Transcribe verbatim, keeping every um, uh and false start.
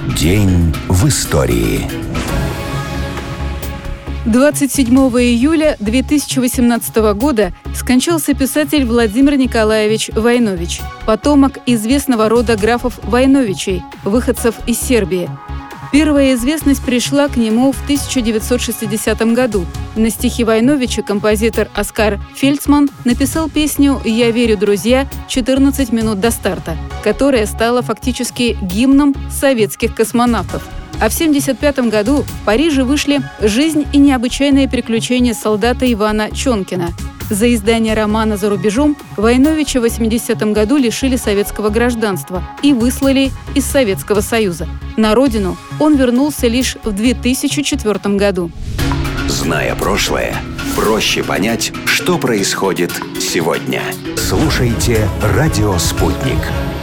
День в истории. двадцать седьмого июля две тысячи восемнадцатого года скончался писатель Владимир Николаевич Войнович, потомок известного рода графов Войновичей, выходцев из Сербии. Первая известность пришла к нему в тысяча девятьсот шестидесятом году. На стихи Войновича композитор Оскар Фельдсман написал песню «Я верю, друзья» четырнадцать минут до старта, которая стала фактически гимном советских космонавтов. А в семьдесят пятом году в Париже вышли «Жизнь и необычайные приключения солдата Ивана Чонкина». За издание романа за рубежом Войновича в восьмидесятом году лишили советского гражданства и выслали из Советского Союза. На родину он вернулся лишь в две тысячи четвёртом году. Зная прошлое, проще понять, что происходит сегодня. Слушайте «Радио Спутник».